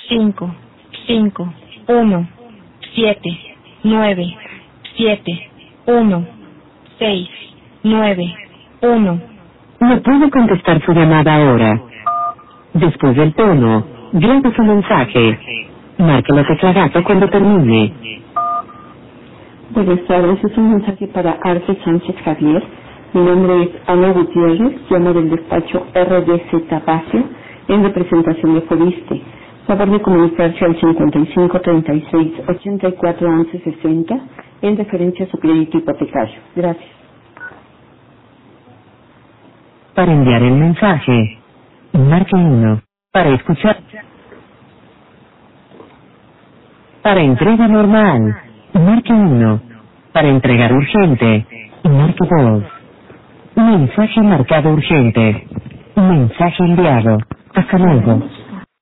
5, 5, 1, 7, 9, 7, 1, 6, 9, 1. No puedo contestar su llamada ahora. Después del tono, grabe su mensaje. Marque la tecla gato cuando termine. Buenas tardes, es un mensaje para Arce Sánchez Javier. Mi nombre es Ana Gutiérrez, llamo del despacho RDZ Bacio en representación de Fobiste. Favor de comunicarse al 55 36 84 11 60 en referencia a su crédito hipotecario. Gracias. Para enviar el mensaje, marque 1. Para escuchar. Para entrega normal, marque 1. Para entregar urgente, marque 2. Mensaje marcado urgente. Mensaje enviado. Hasta luego.